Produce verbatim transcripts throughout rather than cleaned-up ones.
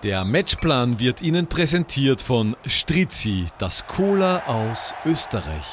Der Matchplan wird Ihnen präsentiert von Strizzi, das Cola aus Österreich.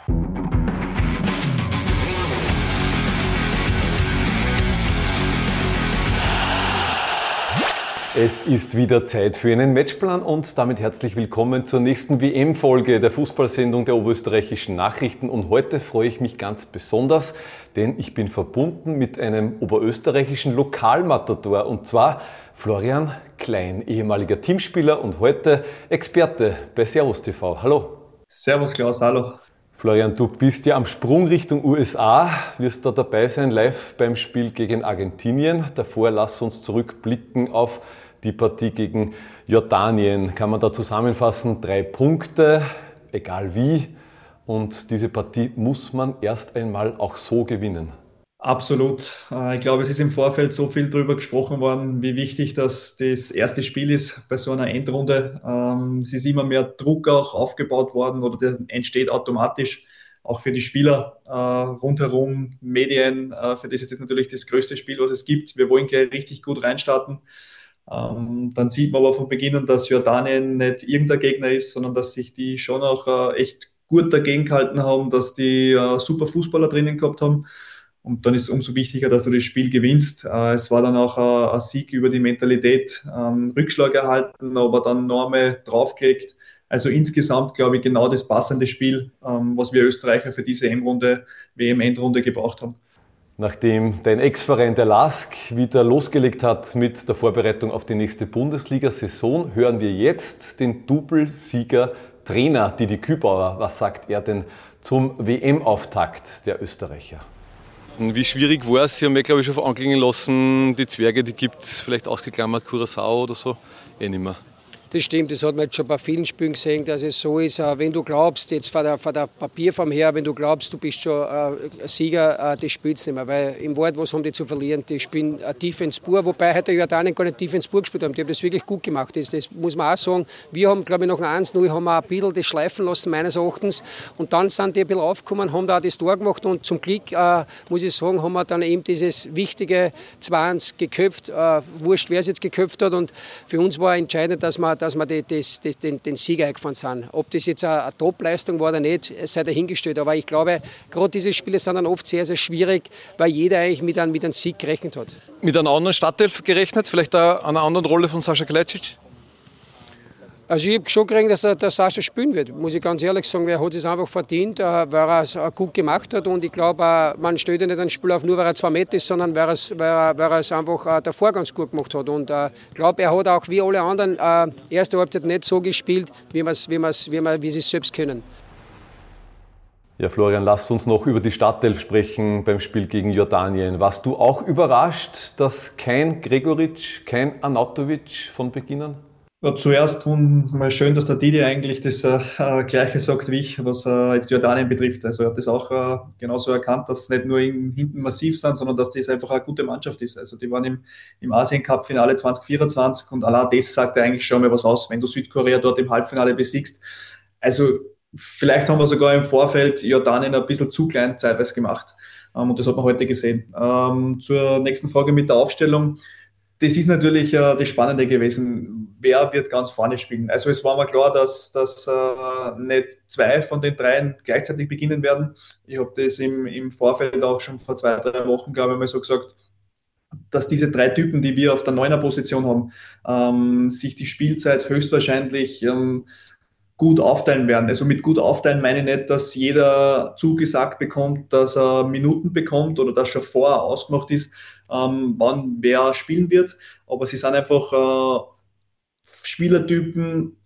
Es ist wieder Zeit für einen Matchplan und damit herzlich willkommen zur nächsten W M-Folge der Fußballsendung der Oberösterreichischen Nachrichten. Und heute freue ich mich ganz besonders, denn ich bin verbunden mit einem oberösterreichischen Lokalmatador, und zwar Florian Klein, ehemaliger Teamspieler und heute Experte bei Servus T V. Hallo. Servus Klaus, hallo. Florian, du bist ja am Sprung Richtung U S A, wirst da dabei sein, live beim Spiel gegen Argentinien. Davor lass uns zurückblicken auf die Partie gegen Jordanien. Kann man da zusammenfassen, drei Punkte, egal wie. Und diese Partie muss man erst einmal auch so gewinnen. Absolut. Ich glaube, es ist im Vorfeld so viel darüber gesprochen worden, wie wichtig das, das erste Spiel ist bei so einer Endrunde. Es ist immer mehr Druck auch aufgebaut worden oder der entsteht automatisch, auch für die Spieler rundherum, Medien. Für das ist jetzt natürlich das größte Spiel, was es gibt. Wir wollen gleich richtig gut reinstarten. Dann sieht man aber von Beginn an, dass Jordanien nicht irgendein Gegner ist, sondern dass sich die schon auch echt gut dagegen gehalten haben, dass die super Fußballer drinnen gehabt haben. Und dann ist es umso wichtiger, dass du das Spiel gewinnst. Es war dann auch ein Sieg über die Mentalität, einen Rückschlag erhalten, aber dann noch einmal draufgelegt. Also insgesamt, glaube ich, genau das passende Spiel, was wir Österreicher für diese M-Runde, W M-Endrunde gebraucht haben. Nachdem dein Ex-Verein, der L A S K, wieder losgelegt hat mit der Vorbereitung auf die nächste Bundesliga-Saison, hören wir jetzt den Doublesieger-Trainer Didi Kübauer. Was sagt er denn zum W M-Auftakt der Österreicher? Wie schwierig war es? Sie haben ja, glaube ich, schon anklingen lassen, die Zwerge, die gibt es vielleicht ausgeklammert, Curaçao oder so, eh nicht mehr. Das stimmt, das hat man jetzt schon bei vielen Spielen gesehen, dass es so ist, wenn du glaubst, jetzt von der, von der Papierform her, wenn du glaubst, du bist schon äh, Sieger, äh, das spielst du nicht mehr, weil im Wort, was haben die zu verlieren? Die spielen äh, Defense pur, wobei heute Jordanien gar nicht Defense pur gespielt haben, die haben das wirklich gut gemacht, das, das muss man auch sagen. Wir haben, glaube ich, nach eins null haben wir ein bisschen das schleifen lassen, meines Erachtens, und dann sind die ein bisschen aufgekommen, haben da auch das Tor gemacht und zum Glück, äh, muss ich sagen, haben wir dann eben dieses wichtige zwei eins geköpft, äh, wurscht, wer es jetzt geköpft hat, und für uns war entscheidend, dass wir dass wir die, das, das, den, den Sieger eingefahren sind. Ob das jetzt eine, eine Top-Leistung war oder nicht, sei dahingestellt. Aber ich glaube, gerade diese Spiele sind dann oft sehr, sehr schwierig, weil jeder eigentlich mit einem, mit einem Sieg gerechnet hat. Mit einer anderen Startelf gerechnet? Vielleicht auch einer anderen Rolle von Sascha Kalajdzic? Also ich habe schon gekriegt, dass der, der Sascha spielen wird, muss ich ganz ehrlich sagen. Er hat es einfach verdient, weil er es gut gemacht hat. Und ich glaube, man stellt ja nicht ein Spiel auf, nur weil er zwei Meter ist, sondern weil er es, weil er, weil er es einfach davor ganz gut gemacht hat. Und ich glaube, er hat auch wie alle anderen äh, erste Halbzeit nicht so gespielt, wie, wir's, wie, wir's, wie, wir, wie sie es selbst können. Ja, Florian, lass uns noch über die Startelf sprechen beim Spiel gegen Jordanien. Warst du auch überrascht, dass kein Gregoritsch, kein Arnautovic von Beginn an? Ja, zuerst mal schön, dass der Didi eigentlich das äh, Gleiche sagt wie ich, was äh, jetzt Jordanien betrifft. Also er hat das auch äh, genauso erkannt, dass nicht nur in, hinten massiv sind, sondern dass das einfach eine gute Mannschaft ist. Also die waren im, im Asien-Cup-Finale zwanzig vierundzwanzig und allein das sagt er eigentlich schon mal was aus, wenn du Südkorea dort im Halbfinale besiegst. Also vielleicht haben wir sogar im Vorfeld Jordanien ein bisschen zu klein zeitweise gemacht, ähm, und das hat man heute gesehen. Ähm, zur nächsten Frage mit der Aufstellung. Das ist natürlich äh, das Spannende gewesen. Wer wird ganz vorne spielen? Also es war mir klar, dass, dass äh, nicht zwei von den dreien gleichzeitig beginnen werden. Ich habe das im, im Vorfeld auch schon vor zwei, drei Wochen, glaube ich, mal so gesagt, dass diese drei Typen, die wir auf der Neuner-Position haben, ähm, sich die Spielzeit höchstwahrscheinlich ähm, gut aufteilen werden. Also mit gut aufteilen meine ich nicht, dass jeder zugesagt bekommt, dass er Minuten bekommt oder dass schon vorher ausgemacht ist, ähm, wann wer spielen wird. Aber sie sind einfach äh, Spielertypen,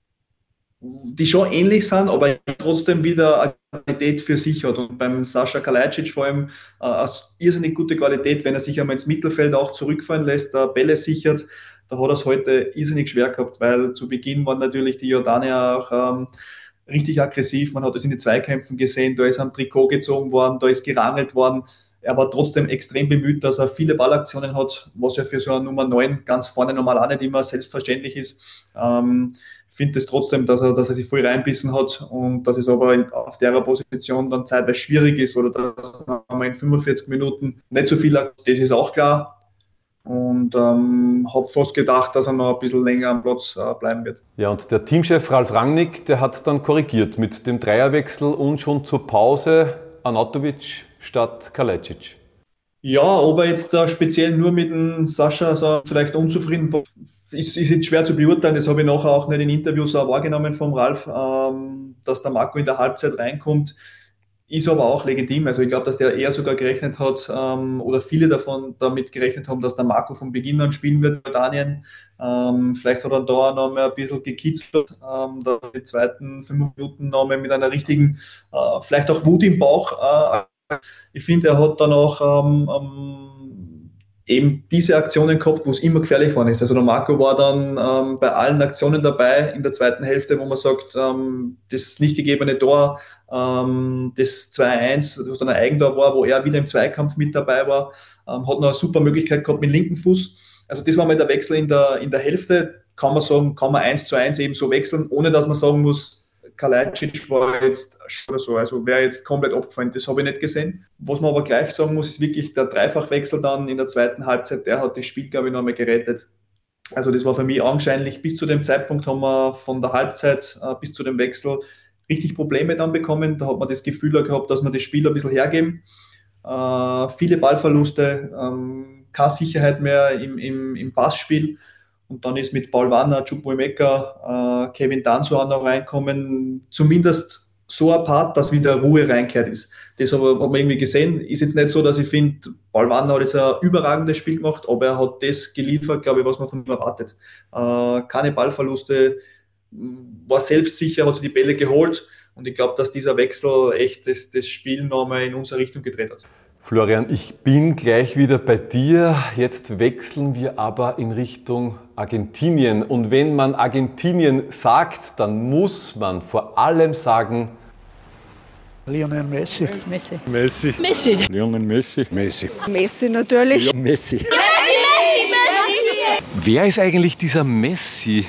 die schon ähnlich sind, aber trotzdem wieder eine Qualität für sich hat. Und beim Sascha Kalajdzic vor allem äh, eine irrsinnig gute Qualität, wenn er sich einmal ins Mittelfeld auch zurückfallen lässt, äh, Bälle sichert. Da hat er es heute irrsinnig schwer gehabt, weil zu Beginn waren natürlich die Jordanier auch ähm, richtig aggressiv. Man hat es in den Zweikämpfen gesehen, da ist am Trikot gezogen worden, da ist gerangelt worden. Er war trotzdem extrem bemüht, dass er viele Ballaktionen hat, was ja für so eine Nummer neun ganz vorne normal auch nicht immer selbstverständlich ist. Ähm, finde es trotzdem, dass er, dass er sich voll reinbissen hat und dass es aber in, auf der Position dann zeitweise schwierig ist oder dass man in fünfundvierzig Minuten nicht so viel hat, das ist auch klar. und ähm, habe fast gedacht, dass er noch ein bisschen länger am Platz äh, bleiben wird. Ja, und der Teamchef Ralf Rangnick, der hat dann korrigiert mit dem Dreierwechsel und schon zur Pause Arnautovic statt Kalajdzic. Ja, ob er jetzt äh, speziell nur mit dem Sascha so vielleicht unzufrieden war, ist, ist jetzt schwer zu beurteilen. Das habe ich nachher auch nicht in Interviews auch wahrgenommen vom Ralf, ähm, dass der Marco in der Halbzeit reinkommt. Ist aber auch legitim. Also ich glaube, dass der eher sogar gerechnet hat ähm, oder viele davon damit gerechnet haben, dass der Marco von Beginn an spielen wird bei Jordanien. Ähm, vielleicht hat er da noch mal ein bisschen gekitzelt, ähm, da die zweiten fünf Minuten noch mal mit einer richtigen, äh, vielleicht auch Wut im Bauch. Äh, ich finde, er hat dann auch ähm, ähm, eben diese Aktionen gehabt, wo es immer gefährlich geworden ist. Also der Marco war dann ähm, bei allen Aktionen dabei in der zweiten Hälfte, wo man sagt, ähm, das nicht gegebene Tor, ähm, das zwei eins, das dann ein Eigentor war, wo er wieder im Zweikampf mit dabei war, ähm, hat noch eine super Möglichkeit gehabt mit dem linken Fuß. Also das war mal der Wechsel in der, in der Hälfte. Kann man sagen, kann man eins zu eins eben so wechseln, ohne dass man sagen muss, Kalajdzic war jetzt oder so, also wäre jetzt komplett abgefallen, das habe ich nicht gesehen. Was man aber gleich sagen muss, ist wirklich der Dreifachwechsel dann in der zweiten Halbzeit, der hat das Spiel, glaube ich, noch einmal gerettet. Also das war für mich augenscheinlich, bis zu dem Zeitpunkt haben wir von der Halbzeit äh, bis zu dem Wechsel richtig Probleme dann bekommen. Da hat man das Gefühl gehabt, dass wir das Spiel ein bisschen hergeben. Äh, viele Ballverluste, ähm, keine Sicherheit mehr im, im, im Passspiel. Und dann ist mit Paul Wanner, Chukwuemeka, äh, Kevin Danso auch noch reinkommen. Zumindest so ein Part, dass wieder Ruhe reinkehrt ist. Das hat man irgendwie gesehen. Ist jetzt nicht so, dass ich finde, Paul Wanner hat jetzt ein überragendes Spiel gemacht, aber er hat das geliefert, glaube ich, was man von ihm erwartet. Äh, keine Ballverluste, war selbstsicher, hat sich die Bälle geholt. Und ich glaube, dass dieser Wechsel echt das, das Spiel nochmal in unsere Richtung gedreht hat. Florian, ich bin gleich wieder bei dir. Jetzt wechseln wir aber in Richtung Argentinien. Und wenn man Argentinien sagt, dann muss man vor allem sagen... Lionel Messi. Messi. Messi. Messi. Lionel Messi. Messi. Messi natürlich. Ja, Messi. Messi, Messi, Messi. Wer ist eigentlich dieser Messi?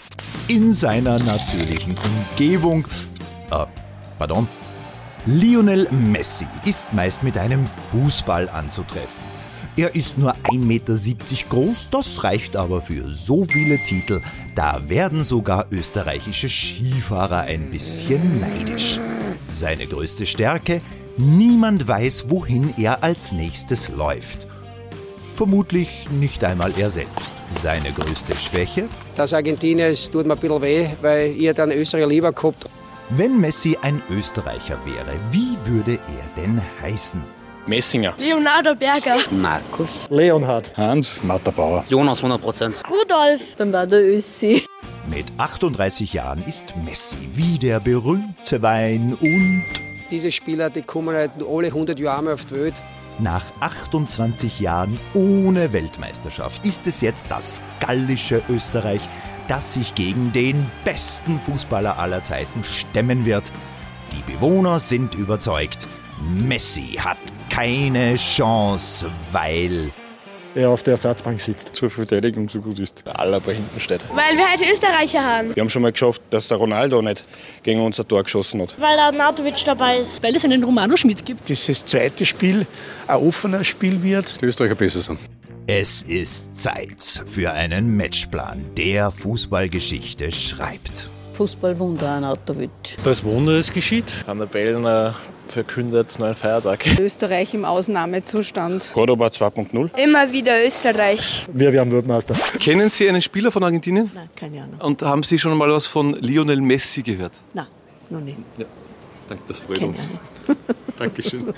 In seiner natürlichen Umgebung... Äh, pardon... Lionel Messi ist meist mit einem Fußball anzutreffen. Er ist nur ein Meter siebzig groß, das reicht aber für so viele Titel. Da werden sogar österreichische Skifahrer ein bisschen neidisch. Seine größte Stärke? Niemand weiß, wohin er als nächstes läuft. Vermutlich nicht einmal er selbst. Seine größte Schwäche? Das Argentinien, es tut mir ein bisschen weh, weil ihr dann Österreicher lieber gehabt. Wenn Messi ein Österreicher wäre, wie würde er denn heißen? Messinger. Leonardo Berger. Markus. Leonhard. Hans. Martha Bauer. Jonas hundert Prozent. Rudolf. Dann war der Össi. Mit achtunddreißig Jahren ist Messi wie der berühmte Wein und... Diese Spieler, die kommen halt alle hundert Jahre einmal auf die Welt. Nach achtundzwanzig Jahren ohne Weltmeisterschaft ist es jetzt das gallische Österreich, das sich gegen den besten Fußballer aller Zeiten stemmen wird. Die Bewohner sind überzeugt, Messi hat keine Chance, weil er auf der Ersatzbank sitzt. Zur Verteidigung so gut ist. Alaba hinten steht. Weil wir halt Österreicher haben. Wir haben schon mal geschafft, dass der Ronaldo nicht gegen unser Tor geschossen hat. Weil Arnautovic dabei ist. Weil es einen Romano Schmidt gibt. Dass das zweite Spiel ein offener Spiel wird. Die Österreicher besser sind. Es ist Zeit für einen Matchplan, der Fußballgeschichte schreibt. Fußballwunder Arnautovic. Das Wunder ist geschieht. Van der Bellen verkündet neuen Feiertag. Österreich im Ausnahmezustand. Cordoba zwei Punkt null. Immer wieder Österreich. Wir werden Weltmeister. Kennen Sie einen Spieler von Argentinien? Nein, keine Ahnung. Und haben Sie schon mal was von Lionel Messi gehört? Nein, noch nicht. Ja, danke, das freut Keine uns. Ahnung. Dankeschön.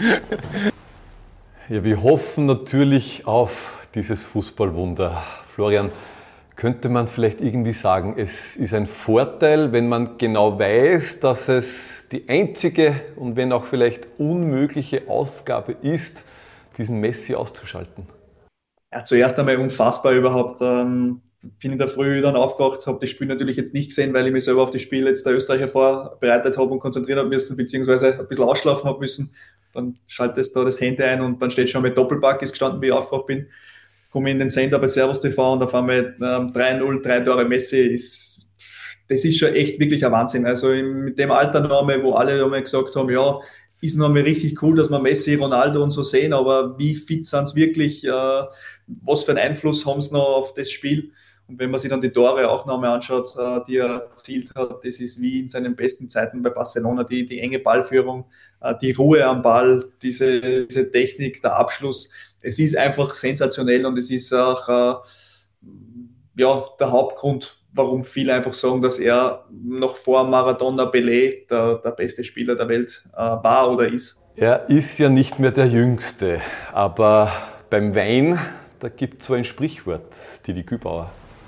Ja, wir hoffen natürlich auf dieses Fußballwunder. Florian, könnte man vielleicht irgendwie sagen, es ist ein Vorteil, wenn man genau weiß, dass es die einzige und wenn auch vielleicht unmögliche Aufgabe ist, diesen Messi auszuschalten? Ja, zuerst einmal unfassbar überhaupt. Ähm, bin in der Früh dann aufgewacht, habe das Spiel natürlich jetzt nicht gesehen, weil ich mich selber auf das Spiel jetzt der Österreicher vorbereitet habe und konzentrieren habe müssen, beziehungsweise ein bisschen ausschlafen habe müssen. Dann schaltest du da das Handy ein und dann steht schon mit Doppelpack, ist gestanden, wie ich aufgewacht bin. Komme in den Sender bei Servus T V und auf einmal ähm, drei null, drei Tore Messi, ist, das ist schon echt wirklich ein Wahnsinn. Also in, mit dem Alter noch einmal, wo alle einmal gesagt haben, ja, ist noch mal richtig cool, dass wir Messi, Ronaldo und so sehen, aber wie fit sind sie wirklich, äh, was für einen Einfluss haben sie noch auf das Spiel? Und wenn man sich dann die Tore auch noch einmal anschaut, äh, die er erzielt hat, das ist wie in seinen besten Zeiten bei Barcelona, die, die enge Ballführung, äh, die Ruhe am Ball, diese, diese Technik, der Abschluss. Es ist einfach sensationell und es ist auch äh, ja, der Hauptgrund, warum viele einfach sagen, dass er noch vor Maradona, Pelé der, der beste Spieler der Welt äh, war oder ist. Er ist ja nicht mehr der Jüngste, aber beim Wein, da gibt es so ein Sprichwort, Didi Gübauer.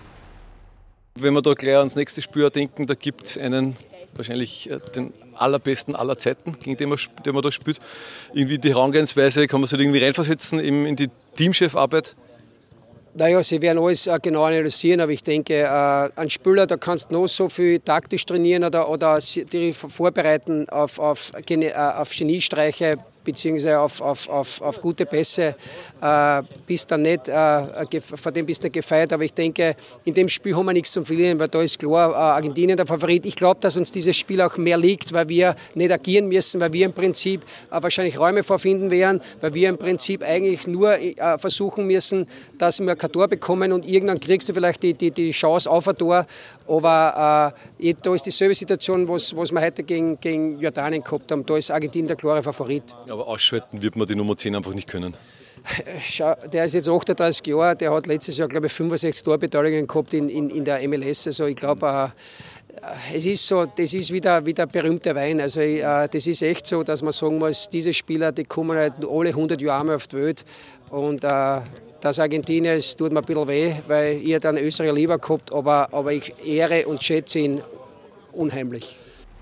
Wenn wir da gleich ans nächste Spiel denken, da gibt es einen, wahrscheinlich den allerbesten aller Zeiten, gegen den man, den man da spielt. Irgendwie die Herangehensweise, kann man sich irgendwie reinversetzen in, in die Teamchefarbeit? Naja, sie werden alles äh, genau analysieren, aber ich denke, äh, ein Spieler, da kannst du noch so viel taktisch trainieren oder, oder die vorbereiten auf, auf, äh, auf Geniestreiche beziehungsweise auf, auf, auf, auf gute Pässe, äh, bist dann nicht, äh, vor dem bist du nicht gefeit. Aber ich denke, in dem Spiel haben wir nichts zum Verlieren, weil da ist klar, äh, Argentinien der Favorit. Ich glaube, dass uns dieses Spiel auch mehr liegt, weil wir nicht agieren müssen, weil wir im Prinzip äh, wahrscheinlich Räume vorfinden werden, weil wir im Prinzip eigentlich nur äh, versuchen müssen, dass wir kein Tor bekommen und irgendwann kriegst du vielleicht die, die, die Chance auf ein Tor. Aber äh, da ist dieselbe Situation, was, was wir heute gegen, gegen Jordanien gehabt haben. Da ist Argentinien der klare Favorit. Ja, aber ausschalten wird man die Nummer zehn einfach nicht können. Schau, der ist jetzt achtunddreißig Jahre, der hat letztes Jahr, glaube ich, fünfundsechzig Torbeteiligungen gehabt in, in, in der M L S. Also ich glaube, äh, es ist so, das ist wieder, wieder berühmter Wein. Also äh, das ist echt so, dass man sagen muss, diese Spieler, die kommen halt alle hundert Jahre einmal auf die Welt. Und äh, das Argentinien, es tut mir ein bisschen weh, weil ich dann Österreicher lieber gehabt, aber, aber ich ehre und schätze ihn unheimlich.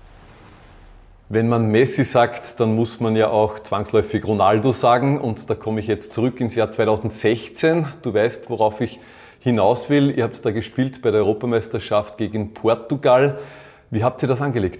Wenn man Messi sagt, dann muss man ja auch zwangsläufig Ronaldo sagen. Und da komme ich jetzt zurück ins Jahr zweitausendsechzehn. Du weißt, worauf ich hinaus will. Ihr habt da gespielt bei der Europameisterschaft gegen Portugal. Wie habt ihr das angelegt?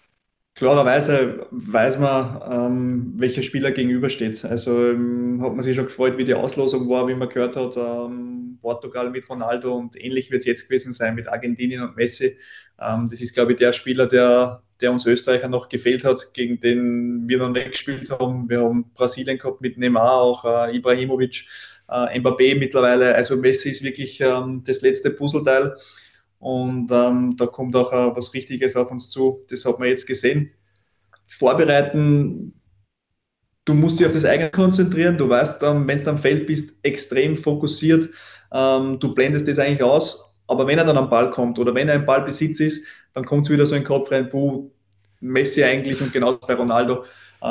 Klarerweise weiß man, ähm, welcher Spieler gegenübersteht. Also ähm, hat man sich schon gefreut, wie die Auslosung war, wie man gehört hat, ähm, Portugal mit Ronaldo, und ähnlich wird es jetzt gewesen sein mit Argentinien und Messi. Ähm, das ist, glaube ich, der Spieler, der, der uns Österreicher noch gefehlt hat, gegen den wir noch nicht gespielt haben. Wir haben Brasilien gehabt mit Neymar, auch äh, Ibrahimovic, äh, Mbappé mittlerweile. Also Messi ist wirklich ähm, das letzte Puzzleteil. Und ähm, da kommt auch äh, was Richtiges auf uns zu. Das hat man jetzt gesehen. Vorbereiten, du musst dich auf das eigene konzentrieren. Du weißt, ähm, wenn du am Feld bist, extrem fokussiert. Ähm, du blendest das eigentlich aus. Aber wenn er dann am Ball kommt oder wenn er im Ballbesitz ist, dann kommt es wieder so in den Kopf rein, puh, Messi eigentlich, und genauso bei Ronaldo.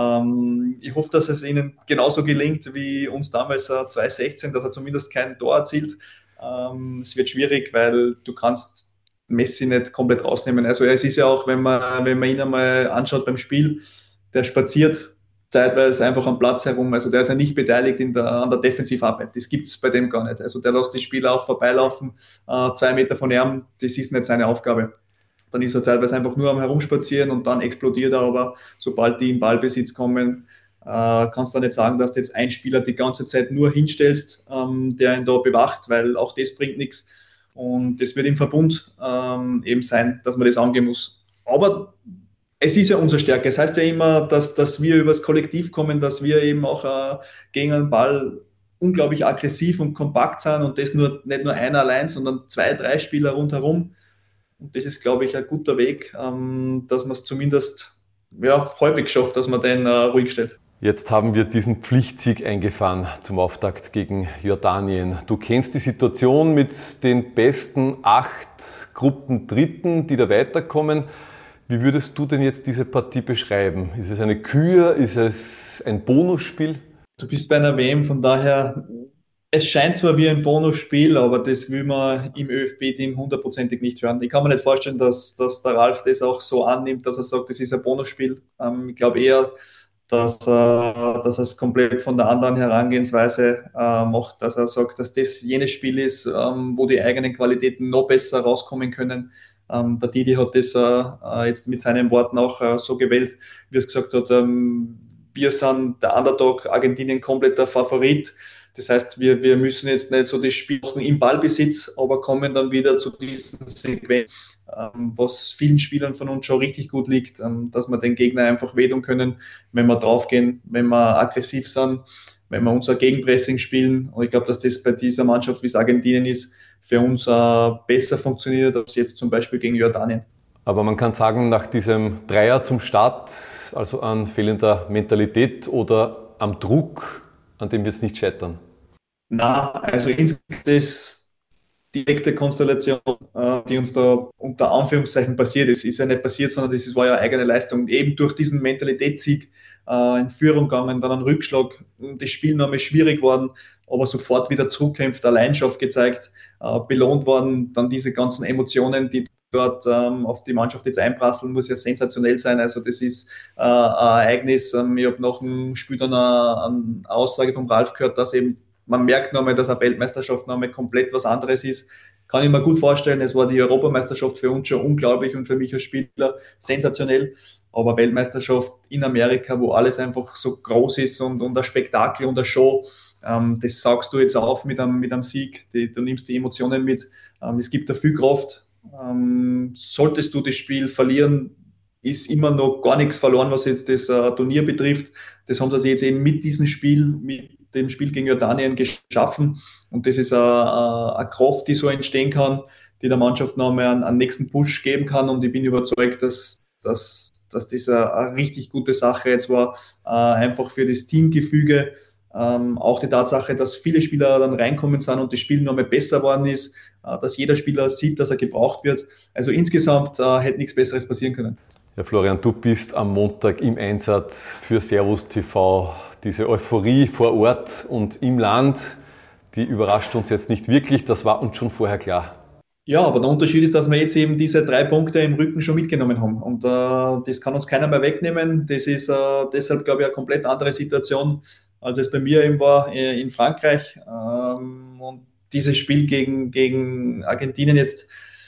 Ähm, ich hoffe, dass es ihnen genauso gelingt wie uns damals äh, zweitausendsechzehn, dass er zumindest kein Tor erzielt. Ähm, es wird schwierig, weil du kannst Messi nicht komplett rausnehmen. Also es ist ja auch, wenn man, wenn man ihn einmal anschaut beim Spiel, der spaziert zeitweise einfach am Platz herum. Also der ist ja nicht beteiligt in der, an der Defensivarbeit. Das gibt es bei dem gar nicht. Also der lässt die Spieler auch vorbeilaufen, äh, zwei Meter von ihm. Das ist nicht seine Aufgabe. Dann ist er zeitweise einfach nur am Herumspazieren und dann explodiert er. Aber sobald die in Ballbesitz kommen, äh, kannst du nicht sagen, dass du jetzt einen Spieler die ganze Zeit nur hinstellst, ähm, der ihn da bewacht, weil auch das bringt nichts. Und das wird im Verbund ähm, eben sein, dass man das angehen muss. Aber es ist ja unsere Stärke. Es heißt ja immer, dass, dass wir übers Kollektiv kommen, dass wir eben auch äh, gegen einen Ball unglaublich aggressiv und kompakt sind, und das nur, nicht nur einer allein, sondern zwei, drei Spieler rundherum. Und das ist, glaube ich, ein guter Weg, ähm, dass man es zumindest ja, häufig schafft, dass man den äh, ruhig stellt. Jetzt haben wir diesen Pflichtsieg eingefahren zum Auftakt gegen Jordanien. Du kennst die Situation mit den besten acht Gruppendritten, die da weiterkommen. Wie würdest du denn jetzt diese Partie beschreiben? Ist es eine Kür? Ist es ein Bonusspiel? Du bist bei einer W M, von daher, es scheint zwar wie ein Bonusspiel, aber das will man im ÖFB-Team hundertprozentig nicht hören. Ich kann mir nicht vorstellen, dass, dass der Ralf das auch so annimmt, dass er sagt, das ist ein Bonusspiel. Ähm, ich glaube eher, dass, äh, dass er es komplett von der anderen Herangehensweise äh, macht, dass er sagt, dass das jenes Spiel ist, ähm, wo die eigenen Qualitäten noch besser rauskommen können. Ähm, der Didi hat das äh, jetzt mit seinen Worten auch äh, so gewählt, wie er es gesagt hat, ähm, wir sind der Underdog, Argentinien komplett der Favorit. Das heißt, wir, wir müssen jetzt nicht so das Spiel machen im Ballbesitz, aber kommen dann wieder zu diesen Sequenzen, ähm, was vielen Spielern von uns schon richtig gut liegt, ähm, dass wir den Gegner einfach wehtun können, wenn wir draufgehen, wenn wir aggressiv sind, wenn wir unser Gegenpressing spielen. Und ich glaube, dass das bei dieser Mannschaft, wie es Argentinien ist, für uns äh, besser funktioniert als jetzt zum Beispiel gegen Jordanien. Aber man kann sagen, nach diesem Dreier zum Start, also an fehlender Mentalität oder am Druck, an dem wird es nicht scheitern. Na, also insgesamt ist die direkte Konstellation, äh, die uns da unter Anführungszeichen passiert ist, ist ja nicht passiert, sondern das war ja eigene Leistung. Eben durch diesen Mentalitätssieg äh, in Führung gegangen, dann ein Rückschlag, das Spiel noch einmal schwierig worden, aber sofort wieder zurückkämpft, Leidenschaft gezeigt, äh, belohnt worden, dann diese ganzen Emotionen, die dort ähm, auf die Mannschaft jetzt einprasseln, muss ja sensationell sein. Also das ist äh, ein Ereignis. Ähm, ich habe nach dem Spiel dann eine, eine Aussage von Ralf gehört, dass eben man merkt nochmal, dass eine Weltmeisterschaft nochmal komplett was anderes ist. Kann ich mir gut vorstellen. Es war die Europameisterschaft für uns schon unglaublich und für mich als Spieler sensationell. Aber Weltmeisterschaft in Amerika, wo alles einfach so groß ist und, und ein Spektakel und eine Show, ähm, das saugst du jetzt auf mit einem, mit einem Sieg. Die, du nimmst die Emotionen mit. Ähm, es gibt da viel Kraft. Ähm, solltest du das Spiel verlieren, ist immer noch gar nichts verloren, was jetzt das äh, Turnier betrifft. Das haben sie jetzt eben mit diesem Spiel, mit dem Spiel gegen Jordanien geschaffen. Und das ist eine, eine Kraft, die so entstehen kann, die der Mannschaft noch einmal einen, einen nächsten Push geben kann. Und ich bin überzeugt, dass, dass, dass das eine, eine richtig gute Sache jetzt war, äh, einfach für das Teamgefüge. Ähm, auch die Tatsache, dass viele Spieler dann reinkommen sind und das Spiel noch mal besser geworden ist, äh, dass jeder Spieler sieht, dass er gebraucht wird. Also insgesamt äh, hätte nichts Besseres passieren können. Ja, Florian, du bist am Montag im Einsatz für Servus T V. Diese Euphorie vor Ort und im Land, die überrascht uns jetzt nicht wirklich, das war uns schon vorher klar. Ja, aber der Unterschied ist, dass wir jetzt eben diese drei Punkte im Rücken schon mitgenommen haben. Und äh, das kann uns keiner mehr wegnehmen. Das ist äh, deshalb, glaube ich, eine komplett andere Situation, als es bei mir eben war äh, in Frankreich. Ähm, und dieses Spiel gegen, gegen Argentinien jetzt,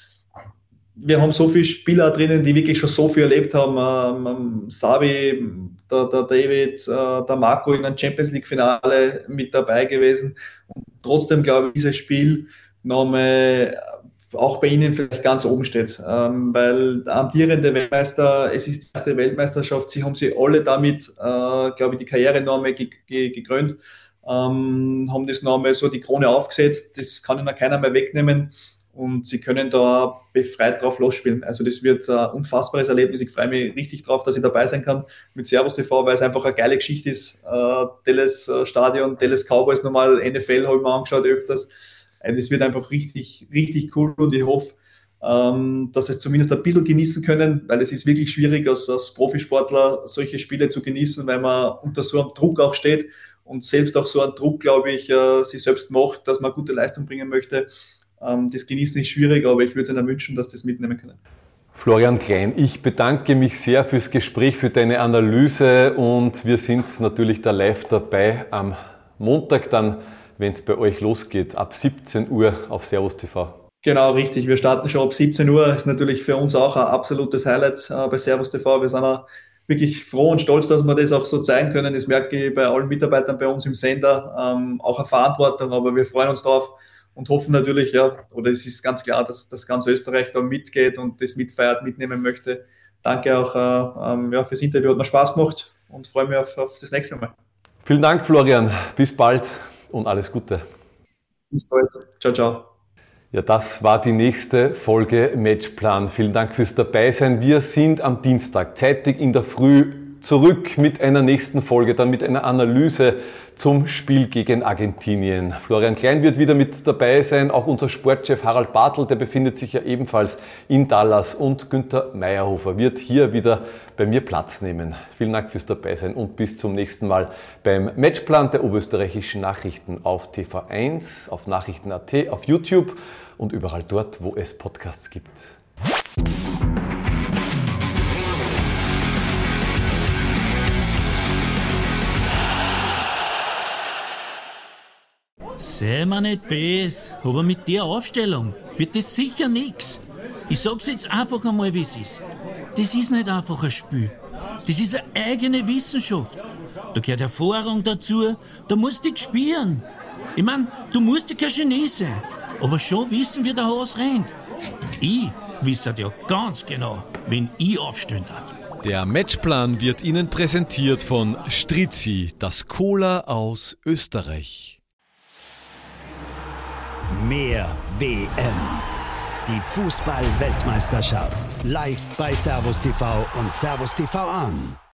wir haben so viele Spieler drinnen, die wirklich schon so viel erlebt haben. Ähm, Xavi, der, der David, äh, der Marco in einem Champions-League-Finale mit dabei gewesen. Und trotzdem glaube ich, dieses Spiel nochmal auch bei Ihnen vielleicht ganz oben steht. Ähm, weil der amtierende Weltmeister, es ist die erste Weltmeisterschaft, Sie haben sie alle damit, äh, glaube ich, die Karriere nochmal ge- ge- gekrönt, ähm, haben das nochmal so die Krone aufgesetzt. Das kann Ihnen keiner mehr wegnehmen. Und sie können da befreit drauf losspielen. Also das wird ein unfassbares Erlebnis. Ich freue mich richtig drauf, dass ich dabei sein kann mit Servus T V, weil es einfach eine geile Geschichte ist. Äh, Dallas Stadion, Dallas Cowboys, normal N F L habe ich mir angeschaut öfters. Also das wird einfach richtig, richtig cool und ich hoffe, ähm, dass es zumindest ein bisschen genießen können, weil es ist wirklich schwierig, als, als Profisportler solche Spiele zu genießen, weil man unter so einem Druck auch steht und selbst auch so einen Druck, glaube ich, äh, sich selbst macht, dass man gute Leistung bringen möchte. Das Genießen ist schwierig, aber ich würde es Ihnen wünschen, dass Sie das mitnehmen können. Florian Klein, ich bedanke mich sehr fürs Gespräch, für deine Analyse und wir sind natürlich da live dabei am Montag dann, wenn es bei euch losgeht, ab siebzehn Uhr auf Servus T V. Genau, richtig. Wir starten schon ab siebzehn Uhr. Das ist natürlich für uns auch ein absolutes Highlight äh, bei Servus T V. Wir sind auch wirklich froh und stolz, dass wir das auch so zeigen können. Das merke ich bei allen Mitarbeitern bei uns im Sender. Ähm, auch eine Verantwortung, aber wir freuen uns drauf. Und hoffen natürlich, ja, oder es ist ganz klar, dass, dass ganz Österreich da mitgeht und das mitfeiert, mitnehmen möchte. Danke auch äh, ja, fürs Interview, hat mir Spaß gemacht und freue mich auf, auf das nächste Mal. Vielen Dank, Florian. Bis bald und alles Gute. Bis bald. Ciao, ciao. Ja, das war die nächste Folge Matchplan. Vielen Dank fürs Dabeisein. Wir sind am Dienstag zeitig in der Früh zurück mit einer nächsten Folge, dann mit einer Analyse zum Spiel gegen Argentinien. Florian Klein wird wieder mit dabei sein, auch unser Sportchef Harald Bartl, der befindet sich ja ebenfalls in Dallas und Günther Meierhofer wird hier wieder bei mir Platz nehmen. Vielen Dank fürs Dabeisein und bis zum nächsten Mal beim Matchplan der oberösterreichischen Nachrichten auf T V eins, auf Nachrichten Punkt at, auf YouTube und überall dort, wo es Podcasts gibt. Sei mir nicht böse, aber mit der Aufstellung wird das sicher nix. Ich sag's jetzt einfach einmal, wie es ist. Das ist nicht einfach ein Spiel. Das ist eine eigene Wissenschaft. Da gehört Erfahrung dazu, da musst du dich spüren. Ich mein, du musst ja kein Genie sein, aber schon wissen, wie der Hase rennt. Ich wisse ja ganz genau, wenn ich aufstehen darf. Der Matchplan wird Ihnen präsentiert von Strizzi, das Cola aus Österreich. Mehr W M. Die Fußball-Weltmeisterschaft. Live bei Servus T V und Servus T V an.